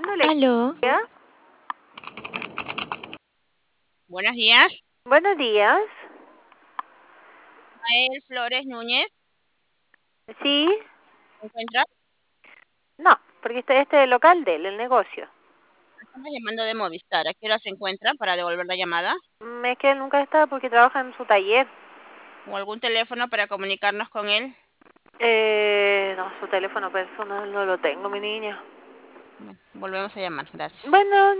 Aló, ¿Ya? Buenos días, Buenos días. Mael Flores Núñez, Sí. ¿se encuentra? No, porque este es el local de él, el negocio. Estamos llamando de Movistar. ¿A qué hora se encuentra para devolver la llamada? Es que él nunca está porque trabaja en su taller. ¿O algún teléfono para comunicarnos con él? No, su teléfono personal no lo tengo, mi niña. Bueno, volvemos a llamar. Gracias. Bueno,